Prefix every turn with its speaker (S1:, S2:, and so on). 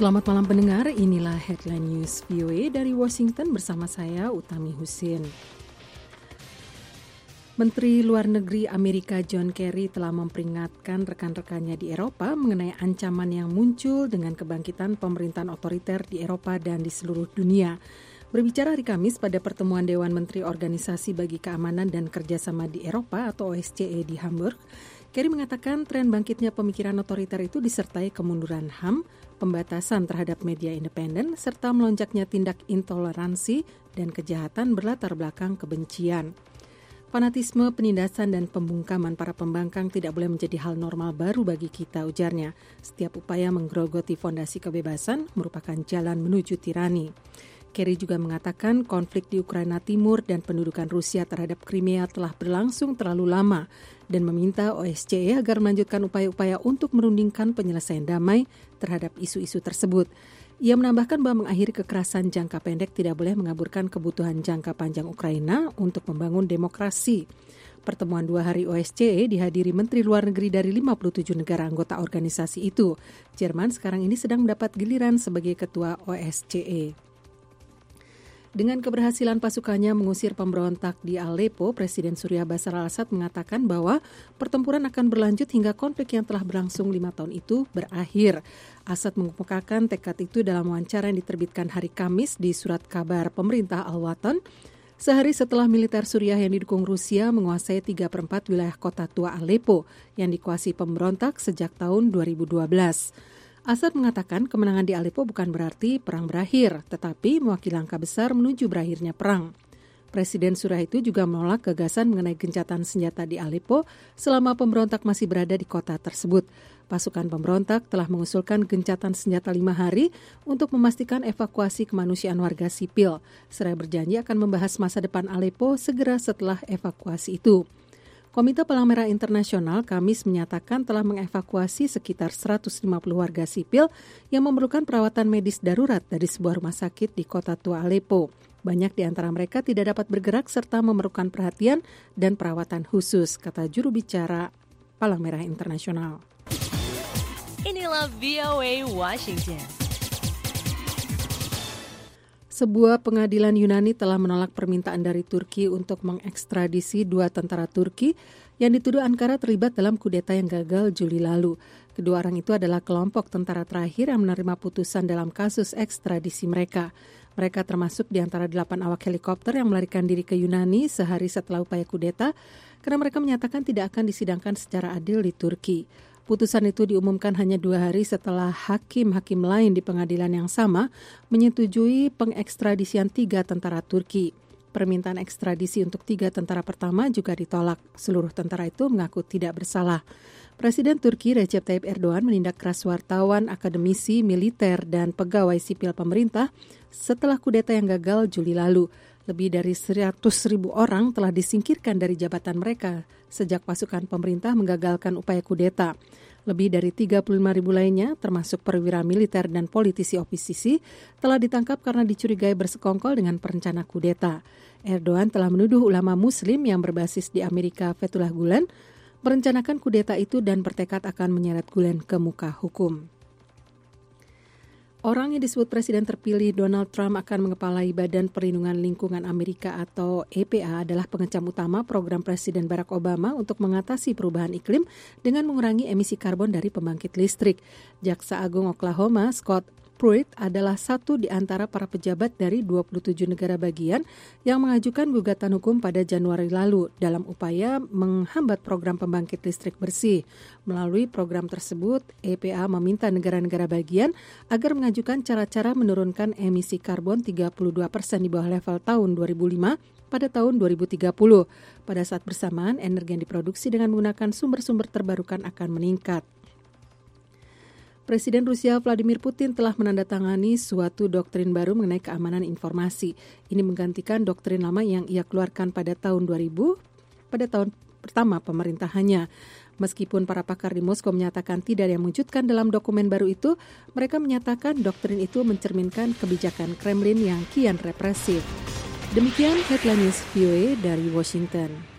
S1: Selamat malam pendengar, inilah Headline News VOA dari Washington bersama saya Utami Husin. Menteri Luar Negeri Amerika John Kerry telah memperingatkan rekan-rekannya di Eropa mengenai ancaman yang muncul dengan kebangkitan pemerintahan otoriter di Eropa dan di seluruh dunia. Berbicara hari Kamis pada pertemuan Dewan Menteri Organisasi bagi Keamanan dan Kerjasama di Eropa atau OSCE di Hamburg, Kerry mengatakan tren bangkitnya pemikiran otoriter itu disertai kemunduran HAM, pembatasan terhadap media independen, serta melonjaknya tindak intoleransi dan kejahatan berlatar belakang kebencian. Fanatisme, penindasan, dan pembungkaman para pembangkang tidak boleh menjadi hal normal baru bagi kita, ujarnya. Setiap upaya menggerogoti fondasi kebebasan merupakan jalan menuju tirani. Kerry juga mengatakan konflik di Ukraina Timur dan pendudukan Rusia terhadap Crimea telah berlangsung terlalu lama dan meminta OSCE agar melanjutkan upaya-upaya untuk merundingkan penyelesaian damai terhadap isu-isu tersebut. Ia menambahkan bahwa mengakhiri kekerasan jangka pendek tidak boleh mengaburkan kebutuhan jangka panjang Ukraina untuk membangun demokrasi. Pertemuan 2 hari OSCE dihadiri Menteri Luar Negeri dari 57 negara anggota organisasi itu. Jerman sekarang ini sedang mendapat giliran sebagai ketua OSCE. Dengan keberhasilan pasukannya mengusir pemberontak di Aleppo, Presiden Suriah Bashar al-Assad mengatakan bahwa pertempuran akan berlanjut hingga konflik yang telah berlangsung 5 tahun itu berakhir. Assad mengemukakan tekad itu dalam wawancara yang diterbitkan hari Kamis di surat kabar pemerintah Al-Watan, sehari setelah militer Suriah yang didukung Rusia menguasai 3/4 wilayah kota tua Aleppo yang dikuasai pemberontak sejak tahun 2012. Assad mengatakan kemenangan di Aleppo bukan berarti perang berakhir, tetapi mewakili langkah besar menuju berakhirnya perang. Presiden Suriah itu juga menolak gagasan mengenai gencatan senjata di Aleppo selama pemberontak masih berada di kota tersebut. Pasukan pemberontak telah mengusulkan gencatan senjata 5 hari untuk memastikan evakuasi kemanusiaan warga sipil. Seraya berjanji akan membahas masa depan Aleppo segera setelah evakuasi itu. Komite Palang Merah Internasional Kamis menyatakan telah mengevakuasi sekitar 150 warga sipil yang memerlukan perawatan medis darurat dari sebuah rumah sakit di kota tua Aleppo. Banyak di antara mereka tidak dapat bergerak serta memerlukan perhatian dan perawatan khusus, kata juru bicara Palang Merah Internasional.
S2: Inilah VOA Washington.
S1: Sebuah pengadilan Yunani telah menolak permintaan dari Turki untuk mengekstradisi 2 tentara Turki yang dituduh Ankara terlibat dalam kudeta yang gagal Juli lalu. Kedua orang itu adalah kelompok tentara terakhir yang menerima putusan dalam kasus ekstradisi mereka. Mereka termasuk di antara 8 awak helikopter yang melarikan diri ke Yunani sehari setelah upaya kudeta karena mereka menyatakan tidak akan disidangkan secara adil di Turki. Putusan itu diumumkan hanya 2 hari setelah hakim-hakim lain di pengadilan yang sama menyetujui pengekstradisian 3 tentara Turki. Permintaan ekstradisi untuk 3 tentara pertama juga ditolak. Seluruh tentara itu mengaku tidak bersalah. Presiden Turki Recep Tayyip Erdogan menindak keras wartawan, akademisi, militer, dan pegawai sipil pemerintah setelah kudeta yang gagal Juli lalu. Lebih dari 100.000 orang telah disingkirkan dari jabatan mereka sejak pasukan pemerintah menggagalkan upaya kudeta. Lebih dari 35.000 lainnya, termasuk perwira militer dan politisi oposisi, telah ditangkap karena dicurigai bersekongkol dengan perencana kudeta. Erdogan telah menuduh ulama muslim yang berbasis di Amerika Fethullah Gulen merencanakan kudeta itu dan bertekad akan menyeret Gulen ke muka hukum. Orang yang disebut Presiden terpilih Donald Trump akan mengepalai Badan Perlindungan Lingkungan Amerika atau EPA adalah pengecam utama program Presiden Barack Obama untuk mengatasi perubahan iklim dengan mengurangi emisi karbon dari pembangkit listrik. Jaksa Agung Oklahoma, Scott Pruitt, adalah satu di antara para pejabat dari 27 negara bagian yang mengajukan gugatan hukum pada Januari lalu dalam upaya menghambat program pembangkit listrik bersih. Melalui program tersebut, EPA meminta negara-negara bagian agar mengajukan cara-cara menurunkan emisi karbon 32% di bawah level tahun 2005 pada tahun 2030. Pada saat bersamaan, energi yang diproduksi dengan menggunakan sumber-sumber terbarukan akan meningkat. Presiden Rusia Vladimir Putin telah menandatangani suatu doktrin baru mengenai keamanan informasi. Ini menggantikan doktrin lama yang ia keluarkan pada tahun 2000, pada tahun pertama pemerintahannya. Meskipun para pakar di Moskow menyatakan tidak ada yang mewujudkan dalam dokumen baru itu, mereka menyatakan doktrin itu mencerminkan kebijakan Kremlin yang kian represif. Demikian Headline News VOA dari Washington.